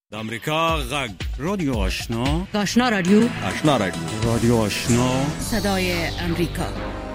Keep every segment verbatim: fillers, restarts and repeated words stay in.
د امریکا غږ رادیو آشنا آشنا رادیو آشنا رادیو رادیو آشنا صدای امریکا.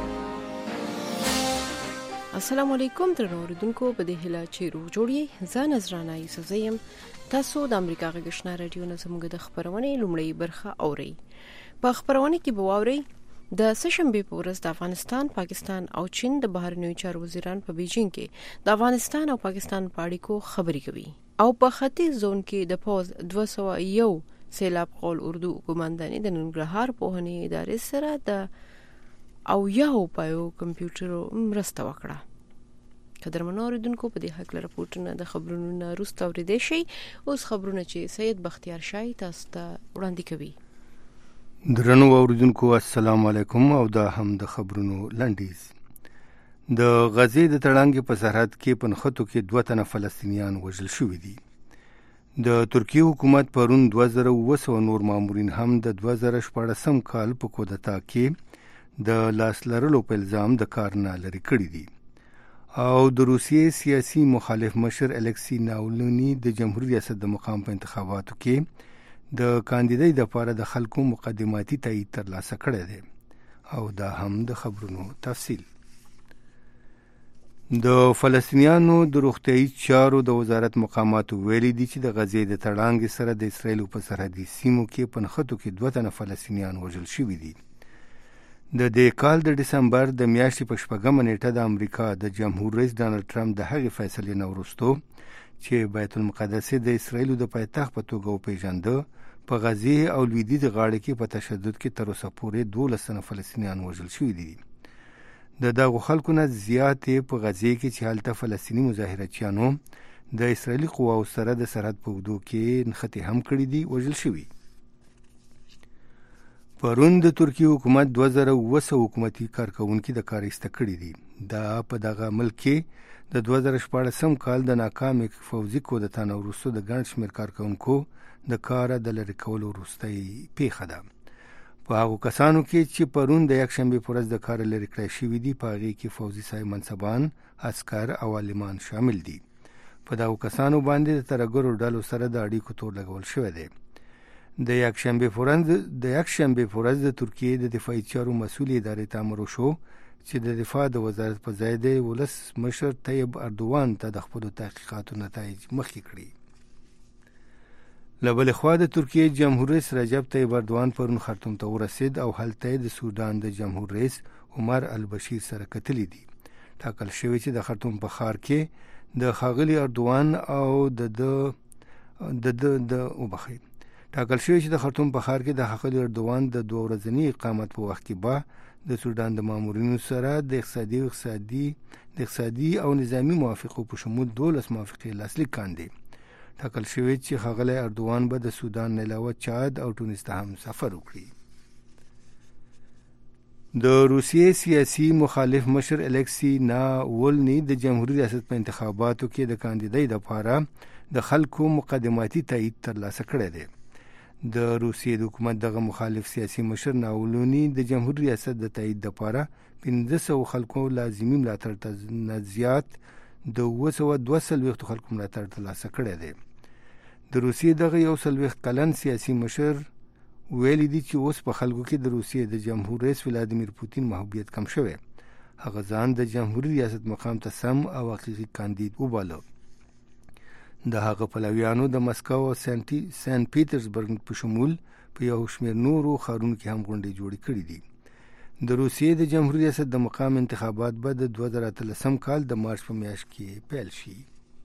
السلام علیکم درنو اوریدونکو، په دې هیله چې روغ جوړی. زه نذرانه یوسف یم. تاسو د امریکا غږ آشنا رادیو نه زموږ د خبرونې لومړی برخه اورئ. په خبرونه کې به واورئ د سهشنبه په ورځ د افغانستان، پاکستان او چین د بهرنیو چارو وزیران په بیجینګ کې د افغانستان او پاکستان په اړیکو خبرې کوي او په ختیځ زون کې د پوز دوه سوه یو سیلاب قول اردو قومنداني د ننګرهار پوهنې ادارې سره د او یو پایو کمپیوټرو مرسته وکړه. قدرمنو اوریدونکو، په دې حق لپاره راپورټونه د خبرونو نه وروسته اورېدای شئ. اوس خبرونه چې سید بختیار شاه تاسو ته وړاندې کوي. درنو اوریدونکو، السلام علیکم او دا هم د خبرونو لنډیز. د غزې د تړانګې په سرحد کې په نښتو کې دوه تنه فلسطینیان وژل شوي دي. د ترکیې حکومت پرون دوه زره اوه سوه نور مامورین هم د دوه زره شپاړسم کال په کودتا کې د لاس لرلو په الزام د کار نه لرې کړي دي او د روسیې سیاسي مخالف مشر الکسی ناولني د جمهوریت ریاست د مقام په انتخاباتو کې د کاندیدۍ لپاره د خلکو مقدماتي تایید ترلاسه کړی دی. او دا هم د خبرونو تفصیل. د فلسطینیانو د روغتیايي چارو د وزارت مقاماتو ویلي دي چې د غزې د تړانګې سره د اسرائیل په سرحدي سیمو کې په نښتو کې دوه تنه فلسطینیان وژل شوي دي. د دې کال د ډسمبر د میاشتې په شپږمه نیټه د امریکا د جمهور رئیس ډانلډ ټرمپ د هغې فیصلې نه وروستو چې بیت المقدس د اسرائیلو د پایتخت په توګه وپېژنده، په غزې او لویدیځ غاړه کې په تشدد کې تر اوسه پورې دولس تنه فلسطینیان وژل شوي دي. د دغو خلکو نه زیاتې په غزې کې چې هلته فلسطیني مظاهرچیانو د اسرائیلي قواو سره د سرحد په اوږدو کې نښتې هم کړي دي وژل شوي. پرون د ترکیې حکومت دوه زره اوه سوه حکومتي کارکوونکي د کار ایسته کړي دي. دا په دغه ملک کې د دوه زره شپاړسم کال د ناکامې پوځي کودتا نه وروسته د ګڼ شمېر کارکوونکو د کاره د لرې کولو وروستۍ پیښه ده. په هغو کسانو کې چې پرون د یکشنبې په ورځ د کاره لرې کړای شوي دي، په هغې کې پوځي صاحب منصبان، عسکر او عالمان شامل دي. په دغو کسانو باندې د ترهګرو ډلو سره د اړیکو تور لګول شوی دی. د یکشنبې په ورځ د یکشنبې په ورځ د ترکیې د دفاعي چارو مسؤل ادارې ته امر وشو چې د دفاع د وزارت په ځای د ولس مشر طیب اردوان ته د خپلو تحقیقاتو نتایج مخکې کړي. له بلې خوا د ترکیې جمهور رئیس رجب طیب اردوان پرون خرطوم ته ورسید او هلته د سودان د جمهور رئیس عمر البشیر سره کتلي دي. ټاکل شوی چې د خرطوم په ښار کې د ښاغلي اردوان او د د د د وبخښئ ټاکل شوی چې د خرطوم په ښار کې د ښاغلي اردوان د دوه ورځني اقامت په وخت کې به د سودان د مامورینو سره د اقتصادي او اقتصادي د اقتصادي او نظامی موافقو په شمول دولس موافقې لاسلیک کاندي. ټاکل شوی چې ښاغلی اردوان به د سودان نه علاوه چاد او ټونس ته هم سفر وکړي. د روسیې سیاسي مخالف مشر الکسی ناولني د جمهوریت ریاست په انتخاباتو کې د کاندیدۍ لپاره د خلکو مقدماتي تایید ترلاسه کړی دی. د روسیې د حکومت دغه مخالف سیاسي مشر ناولني د جمهوریت ریاست د تایید لپاره پنځه سوه خلکو لازمي ملاتړ ته نه زیات د اوه سوه دوه څلوېښتو خلکو ملاتړ ترلاسه کړی دی. د روسیې دغه یو څلوېښت کلن سیاسي مشر ویلي دي چې اوس په خلکو کې د روسیې د جمهور رئیس ولادیمیر پوتین محبوبیت کم شوی. هغه ځان د جمهوري ریاست مقام ته سم او حقیقي کاندید وباله. د هغه پلویانو د مسکو او سنت پیټرزبرګ په شمول په یو شمېر نورو ښارونو کې هم غونډې جوړې کړي دي. د روسیې د جمهوري ریاست د مقام انتخابات به د دوه زره اتلسم کال د مارچ په میاشت کې پیل شي.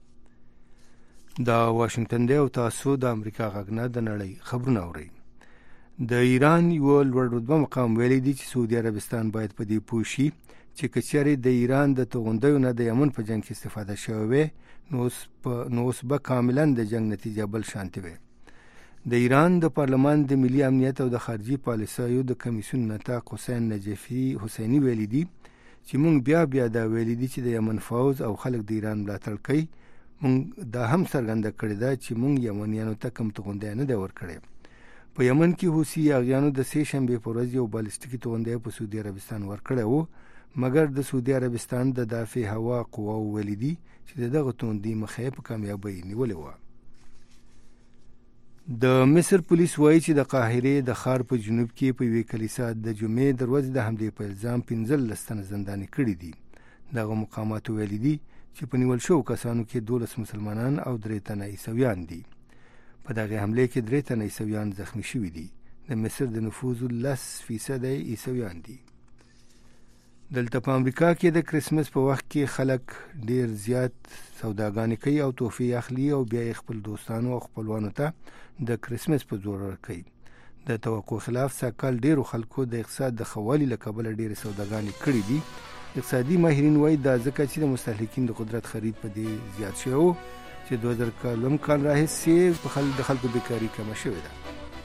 دا واشنگټن دی او تاسو د امریکا غږ نه د نړۍ خبرونه اورئ. د ایران یو لوړ رتبه مقام ویلی دی چې سعودي عربستان باید په دې پوه شي چې که چېرې د ایران د توغندیو نه د یمن په جنګ کې استفاده شوې وی نو اوس به کاملا د جنګ نتیجه بل شانتې وي. د ایران د پارلمان د ملي امنیت او د خارجي پالیسیو د کمیسیون نطاق حسین نجفي حسیني ویلي دي چې موږ بیا بیا دا ویلي دي چې د یمن فوز او خلک د ایران ملاتړ کوي. موږ دا هم څرګنده کړې ده چې موږ یمنیانو ته کوم توغندی نه دی ورکړی. په یمن کې حوثي یاغیانو د سه شنبې په ورځ یو بالستیکي توغندی په سعودي عربستان ورکړی و، مګر د سعودي عربستان د دافع هوا قواو ویلي دي چې دغه توغندي مخه په کامیابۍ نیولې وه. د مصر پولیس وایي چې د قاهره د ښار په جنوب کې په یوې کلیسا د جمعې د ورځې د حملې په الزام پنځلس تنه زنداني کړي دي. دغه مقامات ویلي دي چې په نیول شوو کسانو کې دولس مسلمانان او درې تنه عیسویان دي. په دغه حملې کې درې تنه عیسویان زخمی شوي دي. د مصر د نفوذ لس فیصد عیسویان دي. دلته په امریکا کې د کرسمس په وخت کې خلک ډیر زیات سوداګانې کوي او تحفې اخلي او بیا خپل دوستانو او خپلوانو ته د کرسمس په زور ورکوي. د توقع خلاف ساکال ډیرو خلکو د اقتصاد د خوالي له کبله ډیرې سوداګانې کړي دي. اقتصادي ماهرین وایي دا ځکه چې د مستهلکین د قدرت خرید په دې زیات شوی و چې دوه زره کلم کال راهیسې په خلک د خلکو بیکاري کمه شوې ده.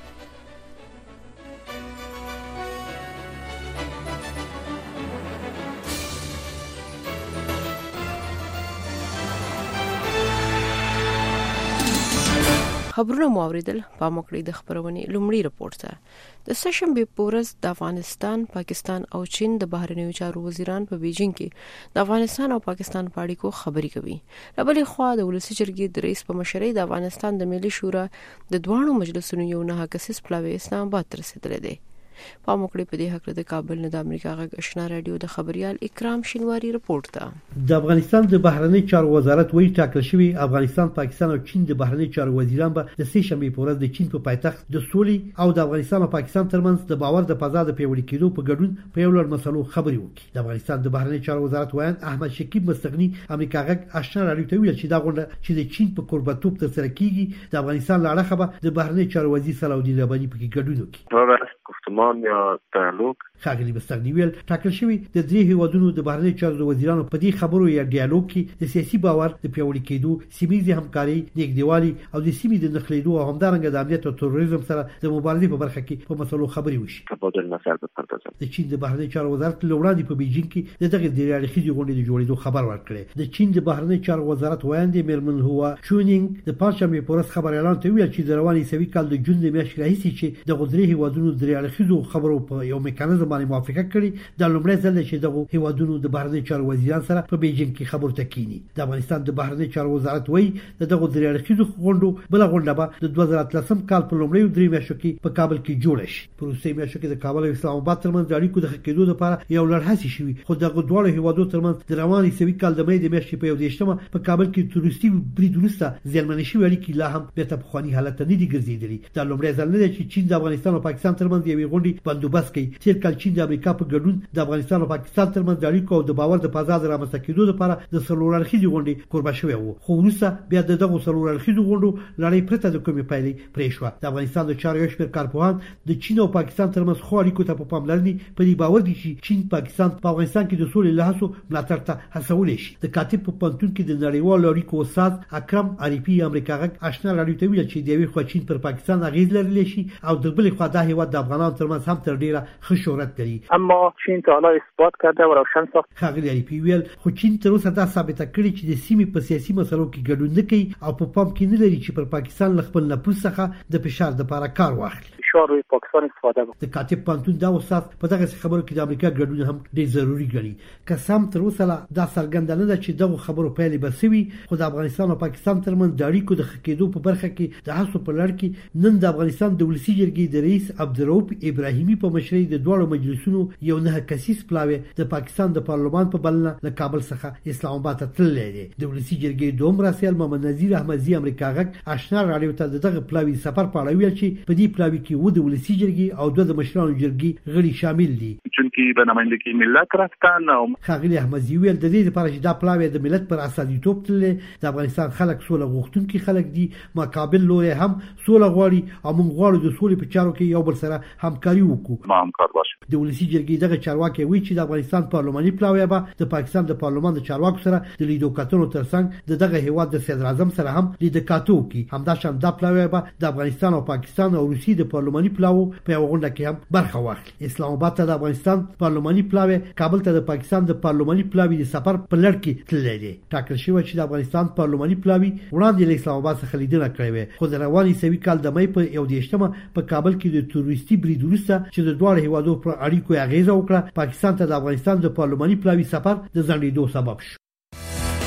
خبرونه مو اوریدل. پام وکړئ د خبرونې لومړی رپورټ ته. د سهشنبې په ورځ د افغانستان، پاکستان او چین د بهرنیو چارو وزیران په بیجینګ کې د افغانستان او پاکستان په اړیکو خبرې کوي. له بلې خوا د ولسي جرګې د رئیس په مشرۍ د افغانستان د ملي شورا د دواړو مجلسونو یو نه کسیز پلاوی اسلام آباد ته رسېدلی دی. پام وکړئ په دې هکله د کابل نه د امریکا غږ آشنا رادیو د خبريال اکرام شینواری رپورټ ده. د افغانستان د بهرنی چارو وزارت وایي ټاکل شوی افغانستان، پاکستان او چین د بهرنی چارو وزیران به د سه شنبې په ورځ د چین په پایتخت د سولې او د افغانستان او پاکستان ترمنځ د باور د فضا د پیوړی کېدو په ګډون په یو لړ مسلو خبرې وکړي. د افغانستان د بهرنی چارو وزارت وایي احمد شکیب مستغنی امریکا غږ آشنا رادیو ته ویل چې دا غونډه چې د چین په قربتوب ترسره کیږي د افغانستان له اړخه به د بهرنی چارو وزیر صلاح الدین رباني پکې ګډون وکړي. گفتمان یا دیالوگ خاغلی مستغنی ویل ټاکل شوی د درې هیوادونو د بهرنی چارو وزیرانو په دې خبرو یا ډیالوګ کې د سیاسي باور د پیوړی کېدو، سیمه‌یزې همکاري، نږدېوالي او د سیمې د نښلېدو او همدارنګه د امنیت او تروریزم سره د مبارزې په برخه کې په مسلو خبرې وشي. تبادل نظر بپردازم. د چین د بهرنی چارو وزارت لوړاندې په بیجینګ کې د دغه درې اړخیزې غونډې د جوړېدو خبر ورکړی. د چین د بهرنی چارو وزارت وایي میرمن هوا چونینګ د پنځشنبې په ورځ خبر اعلان ته ویل چې د رواني سوي کال د جون د میاشتې راهیسې چې د غوډري هیوادونو درې اړخیزو خبرو په یو میکانیزم باندې موافقه کړې. د لومړی ځل چې دغه هیوادونو د بهرنی چارو وزیران سره په بیجینګ کې خبرو ته کینی. د افغانستان د بهرنی چارو وزارت وایي دغه درې اړخیزو غونډو بل غونډه به د دوه زره اتلسم کال په لومړیو درې میاشتو کې په کابل کې جوړه شي. په روسي میاشتو کې د کابل او اسلام آباد ترمنځ د اړیکو د ښه کېدو لپاره یو لړ هڅې شوې، خو دغه دواړو هیوادو ترمنځ د رواني سوي کال د مې د میاشتې په یو دیشتمه په کابل کې تروریستي برید وروسته زیانمنې شوې اړیکې لا هم بیرته پخواني حالت ته نه دي ګرځېدلې. دا لومړی ځل نه دی چې چین د افغانستان او پاکستان ترمنځ یوې غونډې بندوبست کوي. تیر کال چین د امریکا په ګډون د افغانستان او پاکستان ترمنځ د اړیکو او د باور د فضا د رامنځته کېدو لپاره د څلور اړخیزې غونډې قربا شوې وو، خو وروسته بیا د دغه څلور اړخیزو غونډو لړۍ پرته د کومې پایلې پرې شوه. د افغانستان د چارو یو شمېر کارپوهان د چین او پاکستان ترمنځ خو اړیکو ته په پاملرنې په دې باور دي چې چین پاکستان په افغانستان کې د سولې له هڅو ملاتړ ته هڅولی شي. د کاتب په پوهنتون کې د نړیوالو اړیکو استاد اکرم عارفي امریکا غږ آشنا رادیو ته ویل چې د یوې خوا چین پر پاکستان اغیز لرلی شي او د بلې خوا دا هیواد د افغانانو ترمنځ هم تر ډیره ښه شهرت لري. اما چین تا حالا اثبات کرده و روشن ساخت. خاغلی عارفي ویل خو چین تر اوسه دا ثابته کړې چې د سیمې په سیاسي مسلو کې ګډون نه کوي او په پام کې نه لري چې پر پاکستان له خپل نفوذ څخه د فشار لپاره کار واخلي. فشار روی پاکستان استفاده وکړي. د کاتب پوهنتون دا استاد په دغه خبرو کې د امریکا ګډون هم ډېر ضروری ګڼي. که سم تر اوسه دا څرګنده نه ده چې دغه خبرو پایلې به سوي، خو د افغانستان او پاکستان ترمنځ د اړیکو د ښه کېدو په برخه کې د هڅو په لړ کې نن د افغانستان د ولسي جرګې د رئیس عبدالرؤف ابراهیمي په مشرۍ د دواړو مجلسونو یو نه کسیز پلاوی د پاکستان د پارلمان په بلنه له کابل څخه اسلام آباد ته تللی دی. د ولسي جرګې دوم راسیال محمد نذیر احمدزي امریکا غږ آشنا رادیو ته دغه پلاوی سفر په اړه ویل چې په دې پلاوی کې و د ولسي جرګې او دوه د مشرانو جرګې غړي شامل دي. چونکی به نمایندګي ملت رفتن او خاغلی احمدزي ویل د دې لپاره چې دا پلاوی د ملت پر اساسیتوب تللی. د افغانستان خلک سوله غوښتونکي خلک دي، مقابل لوري هم سوله غواړي او موږ غواړو د سولې په چارو کې یو بل سره همکاري وکړو. ما همکار باشو. د ولسي جرګې دغه چارواکي وایي چې د افغانستان پارلماني پلاوی به د پاکستان د پارلمان د چارواکو سره د لیدو کتنو ترڅنګ د دغه هیواد د صدر اعظم سره هم لیدو کتو کوي. همداشان د پلاوی به د افغانستان او پاکستان او روسیې د پارلماني پلاوو په یو غونډه کې هم برخه واخلي. اسلام آباد ته د افغانستان پارلماني پلاوی، کابل ته د پاکستان د پارلماني پلاوی د سفر په لړ کې تللی دی. ټاکل شوی چې د افغانستان پارلماني پلاوی وړاندې له اسلام آباد څخه لیدنه کړې وه، خو د رواني سوي کال د مې په یو دیشتمه په کابل کې د تروریستي برید وروسته چې د دوه هیوادو پر اړیکو اغیزه وکړه، پاکستان ته د افغانستان د پارلماني پلاوی سفر د ځنډېدو سبب شو. د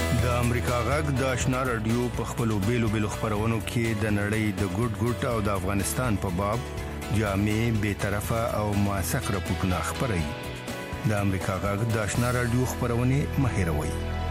امریکا غږ د آشنا رادیو په خپلو بیلو بیلو خبرونو کې د نړۍ د ګډ ګډ او د افغانستان په باب جامع بے طرفه او موثق راپورټونه خبري. د امریکا غږ د آشنا رادیو خبرونه مهیروي.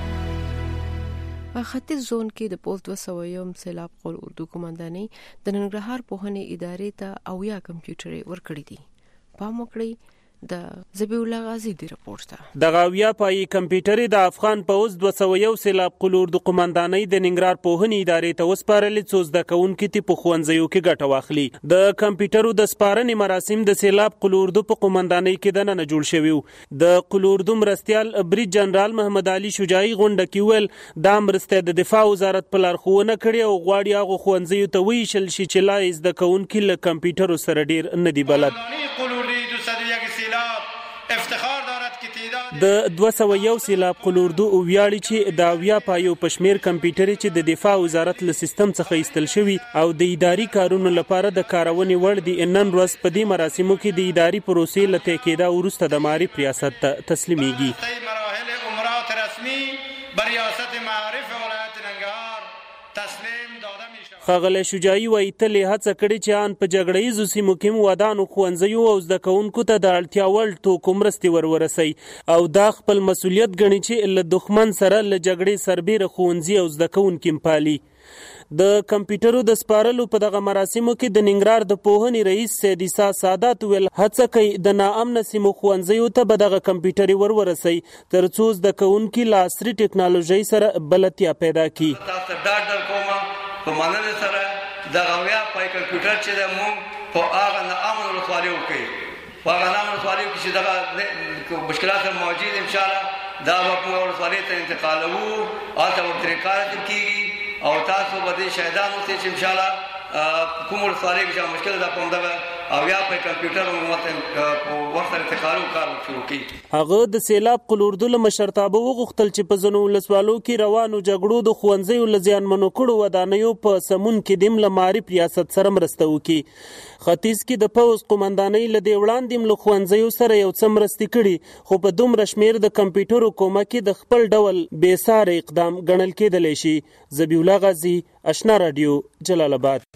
په ختیځ زون کې د پوسټ وسویم سیلاب قول اردو قومندانۍ د ننګرهار پوهنې ادارې ته اویا کمپیوټرې ورکړې دي. پام وکړئ د زبیح الله غازی دی رپورټ ته د غاویا پای کمپیوټر د افغان پوز دوه سوه یو سیلاب قلور د قومندانۍ د ننګرهار پوهنې ادارې ته وسپارل څو زده کوونکي ته په ښوونځیو کې ګټه واخلي. د کمپیوټرو د سپارنې مراسم د سیلاب قلور د قومندانۍ کې د نن جوړ شوی. د قلور د مرستيال بریج جنرال محمد علي شجاعي غونډه کې ویل د مرسته د دفاع وزارت په لارښوونه کړې او غواړي هغه ښوونځیو ته ویشل شي چې لا زده کوونکي له کمپیوټرو سره ډیر نه دی بلد. افتخار دارد که تعداد د دوه سوه یو سیلاب قلوردو او ویاړي چې د اویا پایو پشمیر کمپیوټر چې د دفاع وزارت له سیستم څخه ایستل شوی او د اداري کارونو لپاره د کارونې وړ دي. نن ورځ په دې مراسمو کې د اداري پروسې له تکیدا وروسته د معرف ریاست ته تسلیمیږي. مراحل عمرات رسمي بریاست معرف ولایت ننګرهار تسلیم داده میشه. ښاغلی شجاعي وایي تل یې هڅه کړې چې ان په جګړه ییزو سیمو کې ودانو ښوونځیو او زده کوونکو ته د اړتیا وړ توکو مرستې ور ورسوي او دا خپل مسؤلیت ګڼي چې له دښمن سره له جګړې سربیره ښوونځي او زده کوونکي پالي. د کمپیوټرو د سپارلو په دغه مراسمو کې د ننګرهار د پوهنې رئیس سید عیسی سادات ویل هڅه کوي د ناامنه سیمو ښوونځیو ته به دغه کمپیوټرې ور ورسوي تر څو زده کوونکي له عصري ټکنالوژۍ سره بلدتیا پیدا کړي. تاسو ډاډ درکوم په مننه سره د غویا پای کمپیوټر چې د مونږ په هغه ناامن ولسوالیو کې په هغه ناامن ولسوالیو کې چې دغه مشکلات موجود ان شاء الله دا په ولسوالۍ ته انتقالوو او ته ورته کار کیږي او تاسو به د شهیدانو چې ان شاء الله کوم ولسوالۍ کې مشکل ده په دغه او یا په کمپیوټر او ورته انتقالو کار شروع کړي. هغه د سیلاب قلوردو له مشرتابه وغوښتل چې په ځینو ولسوالو کې روانو جګړو د ښوونځیو له زیانمنو کړو ودانیو په سمون کې د له معرف ریاست سره مرسته وکړي. ختیځ کې د پوز قومندانۍ له دې وړاندې له ښوونځیو سره یو څه مرستې کړي خو په دومره شمیر د کمپیوټرو کومک د خپل ډول بې ساري اقدام ګڼل کېدلی شي. زبیح الله غازی آشنا رادیو جلال آباد.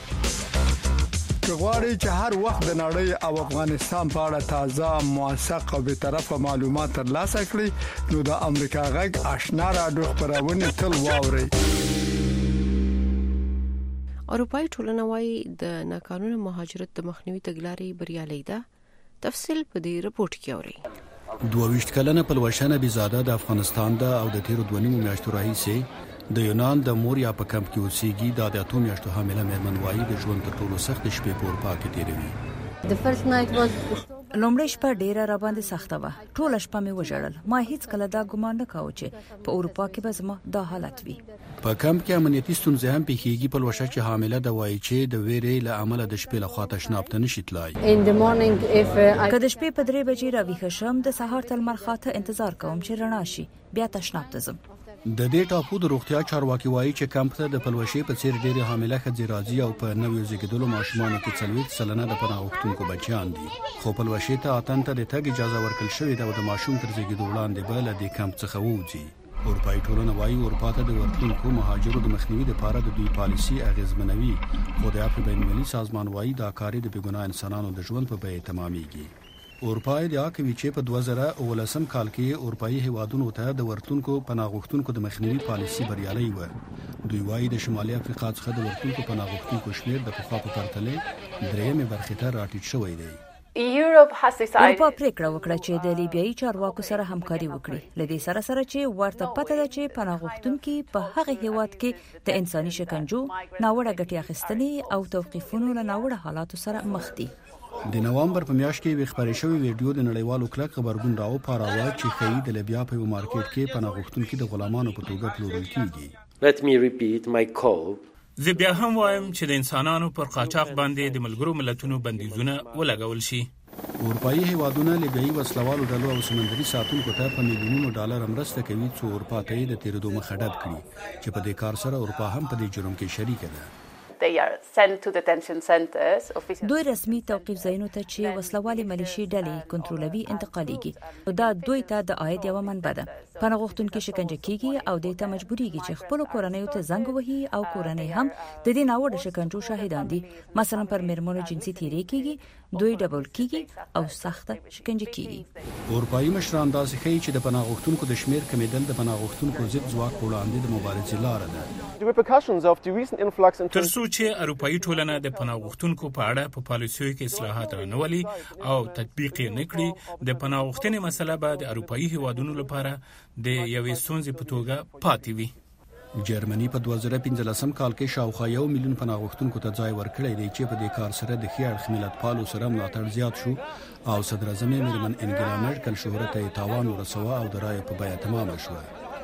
غواړئ چې هر وخت د نړۍ او افغانستان په اړه تازه موثق او به طرفه معلومات ترلاسه کړئ نو د امریکا غږ آشنا رادیو خبرونه تل واورئ. اروپای ټولنه وايي د ناقانونه مهاجرت د مخنیوي تګلارې بریالۍ ده. تفصیل په دې رپورت کې اورئ. دوه ویشت کلنه پلوشنه بزاده د افغانستان ده او د تیرو دوه نیمو میاشتو راهیسې د یونان د موریا په کمپ کې اوسېږي. د د اتو میاشتو حامله مېرمن وایي د ژوند تر ټولو سخت شپې په اروپا کې تېروي. لومړی شپه ډیره را باندې سخته وه. ټوله شپه مې وژړل. ما هیڅ کله دا ګمان نه کاوه چې په اروپا کې به زما دا حالت وي. په کمپ کې امنیتي ستونزې هم پیښیږي. پلوشه چې حامله ده وایي چې د ویرې له امله د شپې له خوا تشناب ته نشي تلای. که د شپې په درې بجې راویښه شم د سهار تر لمر خاته انتظار کوم چې رڼا شي بیا تشناب ته ځم. د دې ټاپو د روغتیا چارواکي وایي چې کمپ ته د پلوشې په څیر ډېرې حامله ښځې راځي او په نویو زیږیدلو ماشومانو کې څلوېښت سلنه د پناه غوښتونکو بچیان دي. خو پلوشې ته اتن ته د تګ اجازه ورکړل شوې ده او د ماشوم تر زیږیدو وړاندې به له دې کمپ څخه ووځي. اروپایي ټولنه وایي اروپا ته د ورتلونکو مهاجرو د مخنیوي لپاره د دوی پالیسي اغیزمنوي خو د عفو بینالمللي سازمان وایي دا کار د بېګناه انسانانو د ژوند په بیه تمامیږي. اروپا ادعا کوي چې په دوه زره اوولسم کال کې اروپایي هیوادونو ته د ورتلونکو پناه غوښتونکو د مخنیوي پالیسي بریالۍ وه. دوی وایي د شمالي افریقا څخه د ورتلونکو پناه غوښتونکو شمېر د پخوا په پرتله درېیمې برخې ته راټیټ شوی دی. اروپا پریکړه وکړه چې د لیبیایي چارواکو سره همکاري وکړي. لدې سره سره چې ورته پته ده چې پناه غوښتونکي په هغه هیواد کې د انساني شکنجو ناوړه ګټې اخیستنې او توقیفونو له ناوړه حالاتو سره مخ دي. د نوامبر په میاشت کې خبرې شوې ویډیو د نړیوالو کلک خبرګون راو پاراوه چې ښیي د لیبیا په یو مارکیټ کې پناه غوښتونکي د غلامانو په توګه پلورل کیږي. Let me repeat my call. زه بیا هم وایم چې د انسانانو پر قاچاق باندې د ملګرو ملتونو بندیزونه ولګول شي. اروپایي هیوادونه لیبیایي وسلوالو ډلو او سمندري ساتونکو ته په میلیونونو ډالر مرسته کوي څو اروپا ته د تیرېدو مخه ډب کړي چې په دې کار سره اروپا هم په دې جرم کې شریکه ده. دوی رسمي توقيف ځایونو ته چې وسلوالې ملیشي ډلې کنټرولوي انتقالېږي. دا دوی ته د عاید یوه منبع ده. پناه غوښتونکي شکنجه کیږي او د ته مجبوريږي چې خپل کورنۍ ته زنګ وهي او کورنۍ هم د دې ناوړه شکنجو شاهدان دي. مثلا پر میرمنو جنسي تیری کیږي، دوی ډبل کیږي او سخت شکنجه کیږي. اروپایي مشران داسې ښیي چې د پناه غوښتونکو د شمیر کمیدل د پناه غوښتونکو ضد ځواک په وړاندې د مبارزې لاره ده. تر څو چې اروپایي ټولنه د پناه غوښتونکو په اړه په پالیسیو کې اصلاحات رانولي او تطبیق یې نه کړي، د پناه غوښتنې مسله به د اروپایي هیوادونو لپاره د یوې ستونزې په توګه پاتې وي. جرمني په دوه زره پنځلسم کال کې شاوخوا یو میلیون پناه غوښتونکو ته ځای ورکړی دی چې په دې کار سره د ښې اړخ ملتپالو سره ملاتړ زیات شو او صدر اعظم میرمن انګلا مرکل شهرت یې تاوان ورسوه او د رایې په بیه تمامه شوه.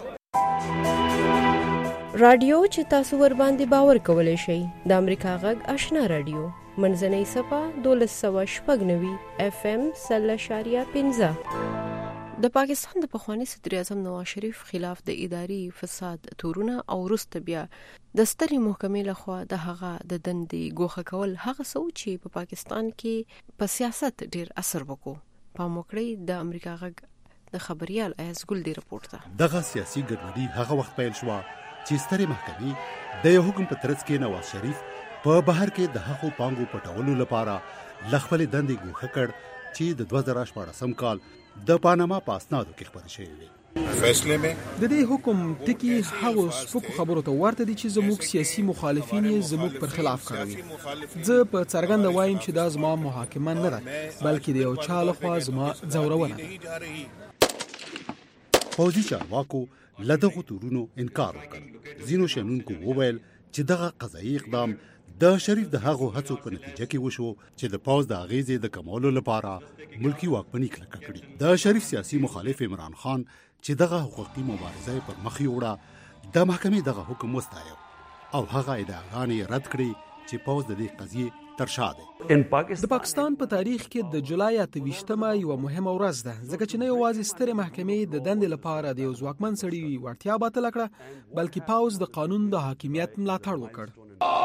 رادیو چې تاسو ور باندې باور کولای شئ د امریکا غږ آشنا رادیو منځنۍ صفه دولس سوه شپږ نوي اف ام سل اشاریه پنځه. د پاکستان د پخوانی صدر اعظم نواز شریف خلاف د اداري فساد تورونه او وروسته بیا د سترې محکمې لخوا د هغه د دندې ګوښه کول هغه څه چې په پاکستان کې په سیاست ډیر اثر وکړو. پام وکړئ د امریکا غږ د خبريال ایاز ګل دی رپورټ ته. دغه سیاسي ګډوډي هغه وخت پیل شو چې سترې محکمې د یو حکم په ترڅ کې نواز شریف په بهر کې د هغو پانګو پټولو لپاره لخپل دندې ګوښه کړ چې د دوه زره شپاړسم کال د پاناما په اسنادو کې خبرې شوې وې. فیصله مې د دې حکم ټکی هغه سپکو خبرو ته ورته دي چې زموږ سیاسي مخالفین یې زموږ پر خلاف کړوي. زه په څرګنده وایم چې دا زما محاکمه نه ده بلکې د یو چا لخوا زما ځورونه ده. پوځي چارواکو له دغو تورونو انکار وکړ. ځینو شنونکو وویل چې دغه قضایي اقدام د شریف د هغو هڅو په نتیجه کې وشو چې د پوځ د اغیزې د کمولو لپاره ملکی واکمني کلکه کړي. د شریف سیاسي مخالف عمران خان چې دغه حقوقي مبارزه پر مخ یوړه د محکمې دغه حکم وستایو او هغه ادعاګانې رد کړې چې پوځ د دې قضیې تر شا دی. د پاکستان په تاریخ کې د جولای اته ویشتمه یو مهمه ورځ ده ځکه چې نه یوازې سترې محکمې د دندې لپاره د یو ځواکمن سړي وړتیا باطله کړه بلکې پوځ د قانون د حاکمیت ملاتړ وکړ.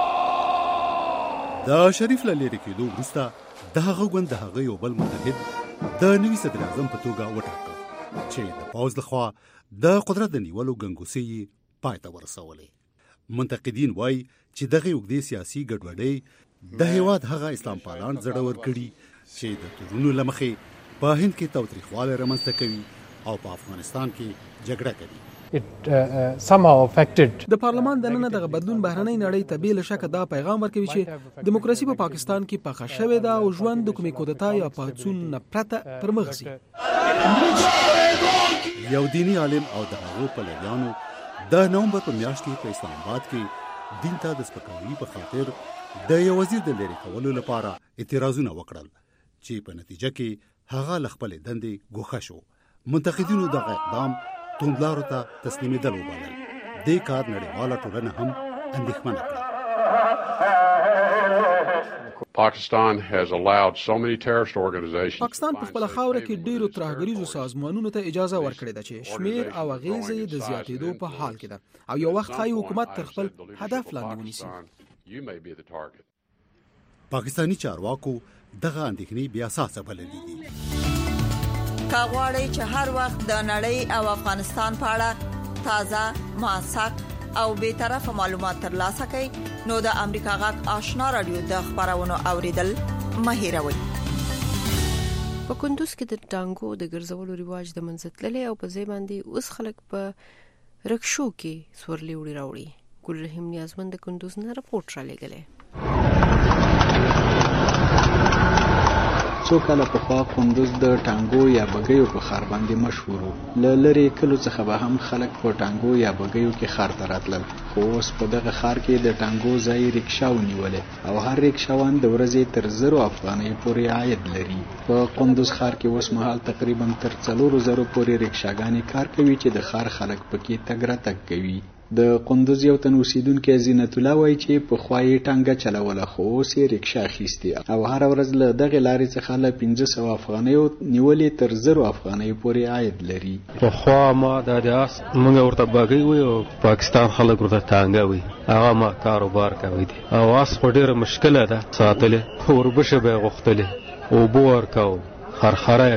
د شریف له لرې کېدو وروسته د هغه ګوند د هغه یو بل متحد د نوي صدر اعظم په توګه وټاکه چې د پوځ لخوا د قدرت د نیولو ګنګوسې پای ته ورسولې. منتقدین وایي چې دغه اوږدې سیاسي ګډوډۍ د هیواد هغه اسلام پالان زړور کړي چې د تورونو له مخې په هند کې تاوتریخوالی رامنځته کوي او په افغانستان کې جګړه کوي. It uh, uh, somehow affected. د پارلمان دننه دغه بدلون بهرنۍ نړۍ ته بې له شکه دا پیغام ورکوي چې دیموکراسي په پاکستان کې پخه شوې ده او ژوند د کومې کودتا یا پاڅون نه پرته پر مخ ځي. یو دینی عالم او د هغو پلویانو د نومبر په میاشت کې په اسلام آباد کې دین ته د سپکاوي په خاطر د یو وزیر د لرې کولو لپاره اعتراضونه وکړل چې په نتیجه کې هغه له خپلې دندې ګوښه شو. منتقدینو دغه اقدام توندلارو ته تسلیمېدل وبلل. دې کار نړیواله ټولنه هم اندېښمنه کړه. Pakistan has allowed so many terrorist organizations. پاکستان په خپل خاوره کې ډېرو ترهګریزو سازمانونو ته اجازه ورکړې ده چې شمیر او اغیزه یې د زیاتېدو په حال کې ده او یو وخت ښایي حکومت تر خپل هدف لاندې ونیسي. پاکستانی چارواکو دغه اندېښنې بیا اساسه بللې دي. کاغوري چې هر وخت د نړۍ او افغانستان په اړه تازه موثق او به طرفه معلومات ترلاسه کړئ نو د امریکا غږ آشنا رادیو د خبرونو اوریدل مه هېروئ. په کندوز کې د ټانګو د ګرځولو رواج د منځتللې او په ځای باندې اوس خلک په رکشو کې سورلي وړي راوړي. ګل رحیم نیازمند د کندوز نه رپورټ را لېږلی. څو کاله پخوا کندوز د ټانګو یا بګیو په ښار باندې مشهور و. له لرې کلو څخه به هم خلک په ټانګو یا بګیو کې ښار ته راتلل. خو اوس په دغه ښار کې د ټانګو ځای ریکشا ونیولې او هر ریکشاوان د ورځې تر زرو افغانۍ پورې عاید لري. په کندوز ښار کې اوس مهال تقریبا تر څلورو زرو پورې ریکشاګانې کار کوي چې د ښار خلک پکې تګ راتګ کوي. د کندوز یو تن اوسیدونکی زینت الله وایي چې پخوا یې ټانګه چلوله خو اوس یې ریکشا اخیستې او هره ورځ له دغې لارې څخه له پنځه سوه افغانیو نیولې تر زرو افغانیو پورې عاید لري. پخوا ما دا د آس موږ ورته بګۍ وایو او پاکستان خلک ورته ټانګه وایي. هغه ما کاروبار کوي دي او آس خو ډېره مشکله ده ساتلې. وربشه به یې غوښتلې، اوبه ورکوو، خرخره یې کوو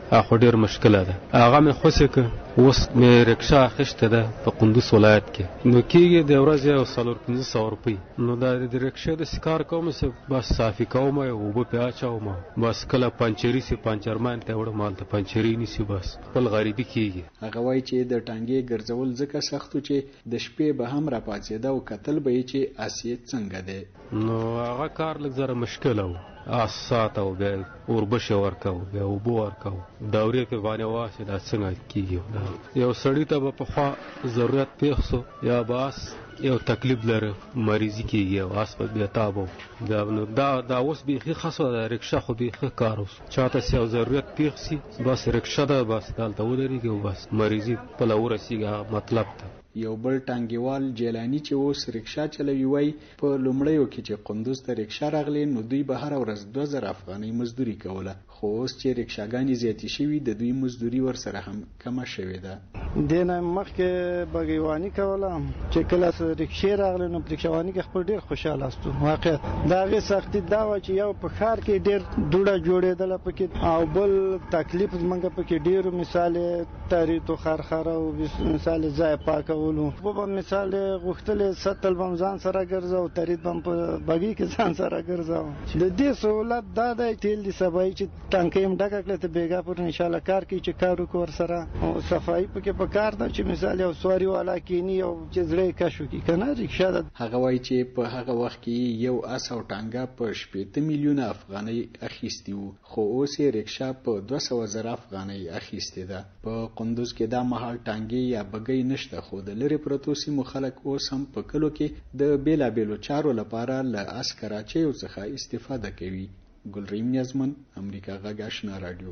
اخو ډیر مشکله ده. هغه مې خوسه ک اوس مې رکشا اخیسته ده په قندوز ولایت کې، نو کېږي د ورځې یو څلور پنځه سوه روپۍ. نو دا د رکشا د سکار کوم څه بس صافي کوم او اوبه پې اچوم، بس کله پنچري سي پنچرمان ته وړم هلته پنچري نیسي، بس خپل غریبي کېږي. هغه وایي چې د ټانګې ګرځول ځکه سخت و چې د شپې به هم راپاڅېده او کتل به یې چې اسیت څنګه دی. نو هغه کار لږ زره مشکله و. آس ساته و بیا اوربشې ورکوو، بیا اوبه ورکوو، دورې پې باندې واسې دا څنګه کېږي. یو سړي ته به پخوا ضرورت پېښ سو یا به آس یو تکلیف لري مریضي کېږي او آس به بېتابه و. دا دا اوس بیخي ښه سوه، دا رکشا خو بیخي کار اوس چاته چې یو ضرورت پېښ سي بس رکشا ده، بس دلته ودرېږي او بس مریضي خپله ورسېږي، هغه مطلب ده. یو بل ټانګیوال جیلانی چې اوس رکشا چلوي وای په لومړیو کې چې قندوز ته رکشا راغلی نو دوی به هر ورځ دوه زره افغانۍ مزدوري کوله، خو اوس چې رکشاګانې زیاتې شوي د دوی مزدوري ورسره هم کمه شوې ده. دې نه مخکې بګیواني کوله، چې کله رکشې راغلی نو په رکشاواني کې خپل ډېر خوشحاله استو. واقعیت د هغې سختي دا وه چې یو په ښار کې ډېر دوړه جوړېدله پکې، او بل تکلیف زمونږ پکې ډېرو، مثال تاریتو خرخره او مثال ځای پاکو په به مثال غوښتلې سطل به ځان سره ګرځاو، ترید به په بګۍ کې ځان سره ګرځاو. د دې سهولت دا دی تیل د سبایي چې ټانکۍ هم ډکه کړې ته بېګا پر انشاءالله کار کوي چې کار وکړو ورسره، او صفایي پکې په کار ده چې مثال یو سواري والا کیني او چې زړه یې کش وکړي که نه رکشا ده. هغه وایي چې په هغه وخت کې یو اس او ټانګه په شپېته میلیونه افغانۍ اخیستي وو، خو اوس یې رکشا په دوه سوه زره افغانۍ اخیستې ده. په قندوز کې دا مهال ټانګې یا بګۍ نشته، خو د لرې پرتو سیمو خلک اوس هم په کلو کې د بیلابیلو چارو لپاره له اس کراچیو څخه استفاده کوي. ګلریم نیازمن، امریکا غږ آشنا راډیو.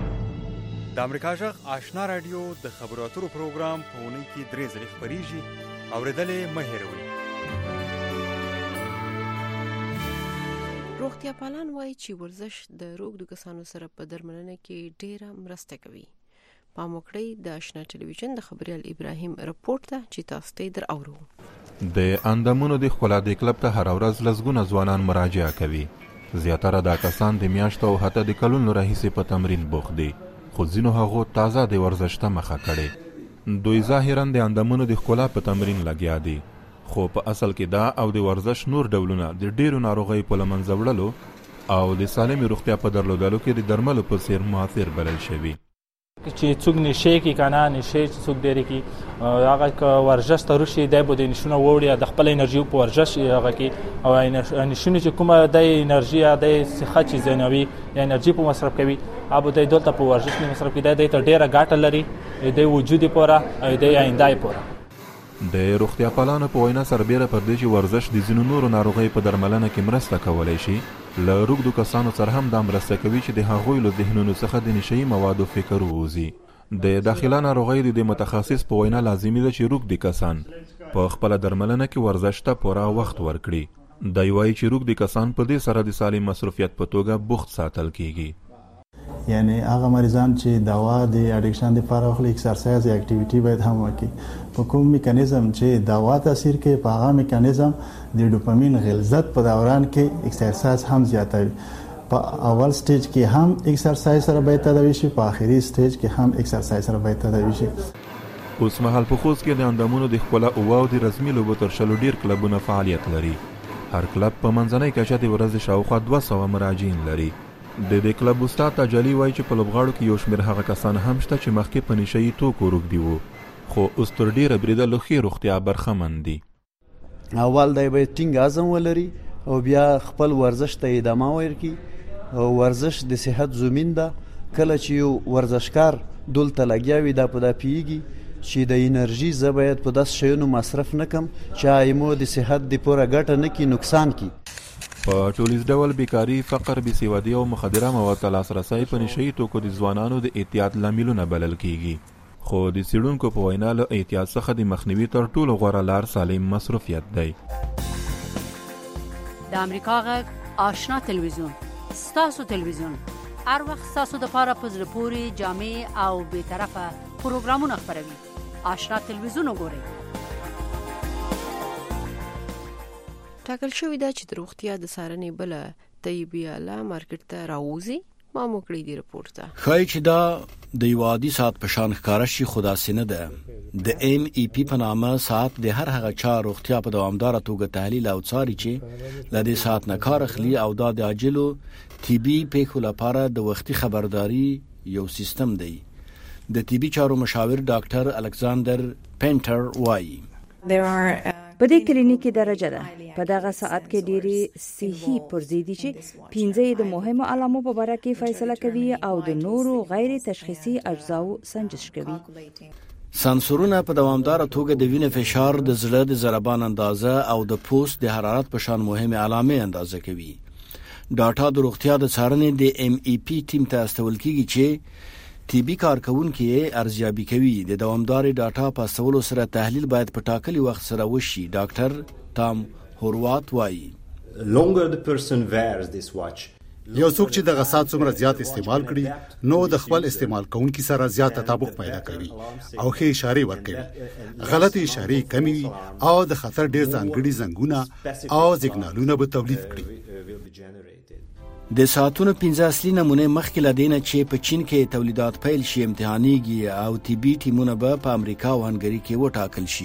د امریکا غږ آشنا راډیو د خبرو اترو پروګرام په اونۍ کې درې ځلې خپرېږي، اورېدل یې مه هېروئ. روغتیا پالان وایي چې ورزش د روږدو کسانو سره په درملنه کې ډېره مرسته کوي. پام وکړئ د آشنا ټلویزیون د خبریال ابراهیم رپورټ ته چې تاسو ته در اورو. د اندامونو د ښکلا د کلب ته هر ورځ لسګونه ځوانان مراجعه کوي. زیاتره دا کسان د میاشتو او حتی د کلونو راهیسې په تمرین بوخت دي، خو ځینو هغو تازه د ورزش ته مخه کړې. دوی ظاهرا د اندامونو د ښکلا په تمرین لګیا دي، خو په اصل کې دا او د ورزش نور ډولونه د ډیرو ناروغیو په له منځه وړلو او د سالمې روغتیا په درلودلو کې د درملو په څیر مؤثر بلل شوي. چې څوک نشه کې کنه نشه چې څوک ډېر کې هغه ورزش ته روشي دی بده نشونه وړي د خپل انرژي په ورزش هغه کې او نشونه چې کومه د انرژي د صحت چې زنوي یا انرژي په مصرف کوي ابو د دولت په ورزش نه مصرف کوي د ډېره ګټه لري د وجودي پوره او د آینده پوره. د روغتیا پالانو په وینا سربیره پر دې چې ورزش د ځینو نورو ناروغیو په درملنه کې مرسته کولی شي، له روږدو کسانو سره هم دا مرسته کوي چې د هغوی له ذهنونو څخه د نشهیي موادو فکر ووځي. د داخله ناروغیو د متخصص په وینا لازمي ده چې روږدي کسان په خپله درملنه کې ورزش ته پوره وخت ورکړي. دی وایي چې روږدي کسان په دې سره د سالم مصروفیت په توګه بوخت ساتل کیږي. یعنی هغه مریضان چې دوا د اډیکشن لپاره خپل ایکسرسایز یا اکټیویټي باید هم وکړي. په کوم میکانیزم چې دوا تاثیر کوي په هغه میکانیزم د ډوپامین غلظت په دوران کې ایکسرسایز هم زیاتوي. په اول سټیج کې هم ایکسرسایز سره باید تداوی شي، په آخري سټیج کې هم ایکسرسایز سره باید تداوی شي. اوس مهال په خوست کې د اندامونو د ښکلا اوه او د رسمي لوبو تر شلو ډیر کلبونه فعالیت لري. هر کلب په منځنۍ کچه د ورځې شاوخوا دوه سوه مراجعین لري. د دې کلب استاد تجلی وایي چې په لوبغاړو کې یو شمېر هغه کسان هم شته چې مخکې په نشهیي توکو روږدي وو، خو اوس تر ډېره بریده له ښې روغتیا برخمن دي. اول دی باید ټینګ عزم ولري او بیا خپل ورزش ته ادامه ورکړي. ورزش د صحت ضمین ده. کله چې یو ورزشکار دلته لګیا وي دا په دا پیږي چې د انرژي زه باید په داسې شیانو مصرف نه کړم چې ایمو د صحت د پوره ګټه نه کړي، نقصان کړي. په ټولیز ډول بیکاري، فقر، بېسوادي او مخدره موادو ته لاسرسی په نشهیي توکو د ځوانانو د اعتیاد لاملونه بلل کیږي، خو د څېړونکو په وینا له اعتیاد څخه د مخنیوي تر ټولو غوره لار سالم مصروفیت دی. د امریکا غږ آشنا تلویزیون ستاسو تلویزیون هر وخت ستاسو دپاره په زړه پورې جامع او بېطرفه پروګرامونه خپروي. آشنا تلویزیون وګورئ. ټاکل شوې ده چې د روغتیا د څارنې بله طیبیاله مارکیټ ته راوځي. ما مو کړی دی رپورت ته. خای چې دا د یو عادي ساعت په شان ښکارا شي خدا سینه ده. د ام ای پی په نامه ساعت د هر هغه چا روغتیا په دوامدار توګه تحلیل او څاري چې لدې ساعت نه کار اخلي او دا د عاجلو طبي پیښو لپاره د وختي خبرداري یو سیستم دی. د طبي چارو مشاور ډاکټر الکساندر پینټر وایي په دې کلینیکي درجه ده. په دغه ساعت کې ډېری صحي پرزې دي چې پنځه د مهمو علامو په اړه کې فیصله کوي او د نورو غیر تشخیصي اجزاو سنجش کوي. سنسورونه په دوامدار توګه د وینې فشار، د زړه د ضربان اندازه او د پوست د حرارت په شان مهمه علامې اندازه کوي. ډاټا د روغتیا د څارنې د ام ای پی ټیم ته استول کیږي چې طبي کارکونکي ارزیابي کوي. د دوامدار ډاټا په استولو سره تحلیل باید په ټاکلي وخت سره وشي. ډاکټر تام هوروات وایي یو څوک چې دغه ساعت څومره زیات استعمال کړي نو د خپل استعمال کوونکي سره زیات تطابق پیدا کوي او ښه اشاره ورکوي. غلط اشاره کمی او د خطر ډیر ځانګړي زنګونه او سیګنالونه به تولید کړي. د ساعتونو پنځه اصلي نمونه مخکې لدینه چې په چین کې تولیدات پیل شي امتحانيږي او طبي ټیمونه به په امریکا او هنګری کې وټاکل شي.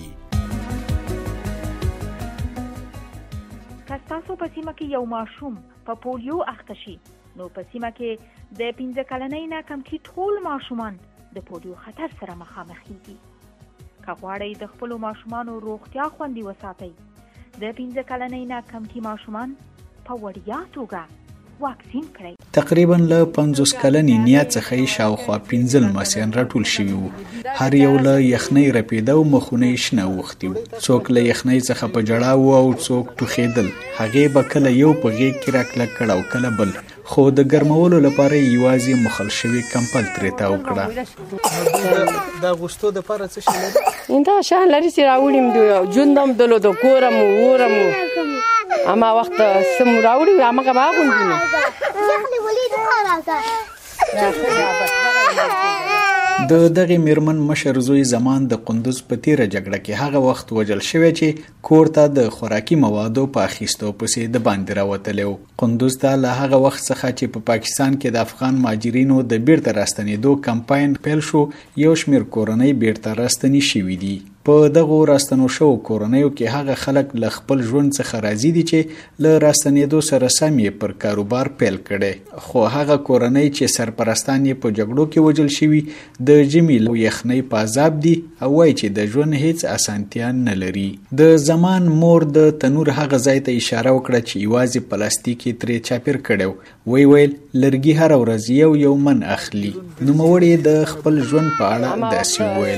تاسو په سیمه کې یو ماشوم په پولیو اخته شي نو په سیمه کې د پنځه کلنۍ نه کم کې ټول ماشومان د پولیو خطر سره مخامخ دي. که غواړئ د خپل ماشومانو روغتیا خوندي وساتئ د پنځه کلنۍ نه کم کې ماشومان په وړیا توګه واکسین کړئ. تقریبا له پنځوس کلنې نیت څخه شاوخوا پنځه لمسیان راټول شوي وو. هر یو له یخنۍ رپیده او مخونه شنه وختي وو. څوک له یخنۍ څخه په جړا وو او څوک ټوخېدل. هغې به کله یو په غېږ کې راکلک کړ او کله بل. خو د ګرمولو لپاره یوازې مخل شوي کمپل ترې تاو کړه. د غوښتو د لپاره څه شي لري؟ انده شان لري چې راوړم د ژوندم دلو د کورم ورم اما وخت سم راوړم هغه باغوندینه. د دغه میرمن مشر زوی زمان د قندوز په تیره جګړه کې هغه وخت وجل شوی چې کور ته د خوراکي موادو په اخیستو پسې د باندې راوتلی و. قندوز ته له هغه وخت څخه چې په پاکستان کې د افغان مهاجرینو د بیرته راستنېدو کمپاین پیل شو یو شمېر کورنۍ بیرته راستنې شوي دي. په دغه راستنو شو کورنیو کې هغه خلک له خپل ژوند څخه راضي دي چې له راستنېدو سره سم یې پر کاروبار پیل کړي. خو هغه کورنۍ چې سرپرستان یې په جګړو کې وجل شوي د ژمي له یخنۍ په عذاب دي او وایي چې د ژوند هیڅ اسانتیا نه لري. د زمان مور د تنور هغه ځای ته اشاره وکړه چې یوازې پلاستیک یې ترې چاپیر کړی و. وی ویل لرګي هر ورځ یو یو من اخلي. نوموړی د خپل ژوند په اړه داسې وویل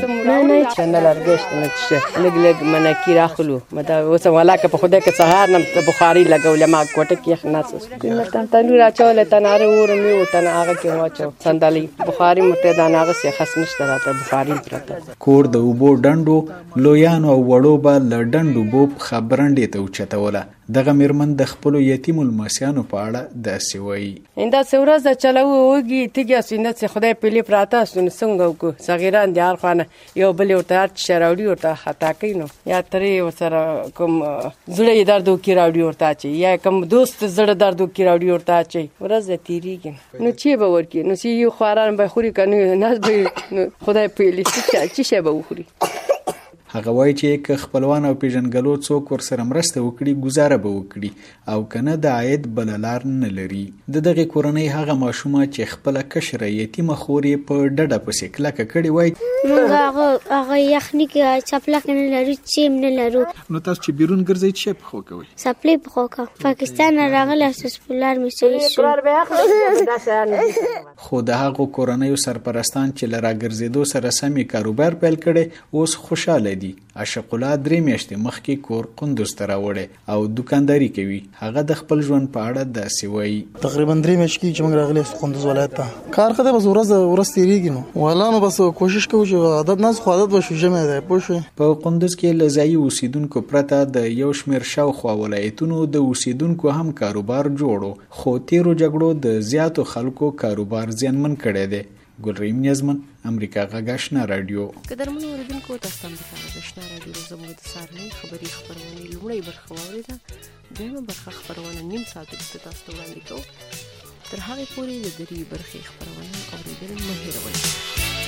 لګ لګ منکی راخلو مدا اوس ولاکه په خوده کې سهار نم بخاری لګول ما کوټه کې خناس کله تنور اچول تنار ور می وتن هغه کې واچو صندلی بخاری مته دا هغه سي خاص نشته راته بخاری پرته. کور د وبو ډندو لویانو او وړو به لډندو بو خبرندې ته اوچتوله. دغه میرمن د خپل یتیم المسیانو په اړه داسې وایي انده څورز چلو وږي تیګه سینه څخه خدای په لې پراته سن څنګه کو صغیران د هر خانه یو بل ورته شراوړي ورته خطا کینو یا ترې وسره کوم زړه دردو کې راوړي ورته چي یا کوم دوست زړه دردو کې راوړي ورته چي ورځ تیریږي نو چی به ورکی نو سی یو خوران به خوري کنه نه به خدای په لې چې چی به وخوري. هغه وایي چې که خپلوان او پیژنګلو څوک ورسره مرسته وکړي گزاره به وکړي او کنه د عاید بل لار نه لري. د دغه کورنۍ هغه ماشومه چې خپل کشره یتیمه خوري په ډډه پسې کلکه کړي وایي موږ هغه هغه یخني کې چپلک نه لرو چې نه لرو. نو تاسو چې بیرون ګرځئ چې په خو کوي سپلې په خو کا پاکستان راغله سپلار می سوي شو. خو د هغه کورنۍ سرپرستان چې لرا ګرځېدو سره سمي کاروبار پیل کړي اوس خوشاله دي. عاشق الله درې میاشتې مخکې کور قندوز ته راوړی او دکانداري کوي. هغه د خپل ژوند په اړه داسې وایي تقریبا درې میاشتې چې موږ راغلي قندوز ولایت ته کار کوي بس ورځ ورځ تیریږي نو ولا نو بس کوشش کوو چې عادت نه خو عادت وشو جمع ده پوه شو. په قندوز کې له ځایي اوسیدونکو پرته د یو شمېر شاوخوا ولایتونو د اوسیدونکو هم کاروبار جوړو خو تیرو جګړو د زیاتو خلکو کاروبار زیانمن کړی دی. ګلریم نیازمن امریکا غږ آشنا رادیو. قدرمنو اوریدونکو تاسو هم د آشنا رادیو زموږ د سارنۍ خبري خبرونه لومړی برخه واورېده. دویمه برخه خبرونه نیم ساعت وروسته تاسو ته وړاندې کوو. تر هغه پورې د دری برخې خبرونه اوریدل مه هېروئ.